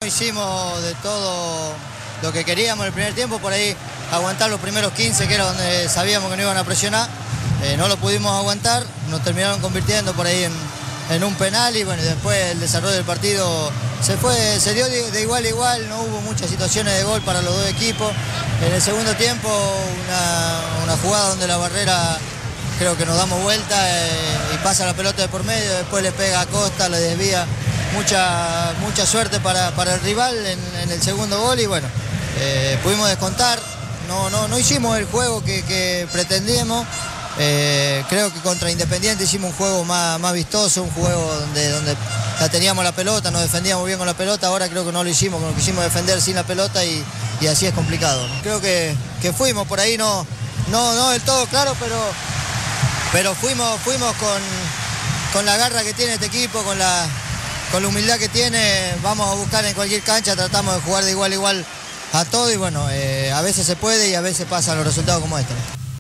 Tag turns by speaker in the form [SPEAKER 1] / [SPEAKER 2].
[SPEAKER 1] hicimos de todo lo que queríamos en el primer tiempo, por ahí aguantar los primeros 15, que era donde sabíamos que no iban a presionar. No lo pudimos aguantar, nos terminaron convirtiendo por ahí en un penal y bueno, después el desarrollo del partido se dio de igual a igual, no hubo muchas situaciones de gol para los dos equipos. En el segundo tiempo una jugada donde la Barrera creo que nos damos vuelta y pasa la pelota de por medio, después le pega a Costa, le desvía, mucha suerte para el rival en el segundo gol y bueno, pudimos descontar, no hicimos el juego que pretendíamos. Creo que contra Independiente hicimos un juego más vistoso, un juego donde la teníamos la pelota, nos defendíamos bien con la pelota. Ahora creo que no lo hicimos, nos quisimos defender sin la pelota y así es complicado, ¿no? Creo que fuimos por ahí, no del todo claro, pero fuimos con la garra que tiene este equipo, con la humildad que tiene. Vamos a buscar en cualquier cancha, tratamos de jugar de igual a igual a todo y bueno, a veces se puede y a veces pasan los resultados como estos.